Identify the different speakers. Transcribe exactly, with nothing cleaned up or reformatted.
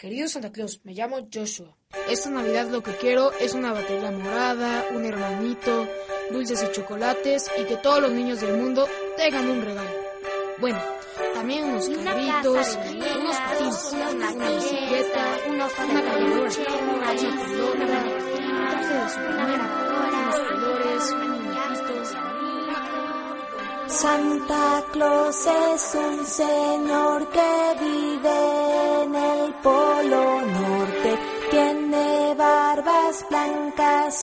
Speaker 1: Querido Santa Claus, me llamo Joshua.
Speaker 2: Esta Navidad lo que quiero es una batería morada, un hermanito, dulces y chocolates y que todos los niños del mundo tengan un regalo. Bueno, también unos carritos, unos patines, una bicicleta, una cargadora, una pelota, un traje de Superman, unos colores, muñequitos.
Speaker 3: Santa Claus es un señor que vive en el Polo Norte. Tiene barbas blancas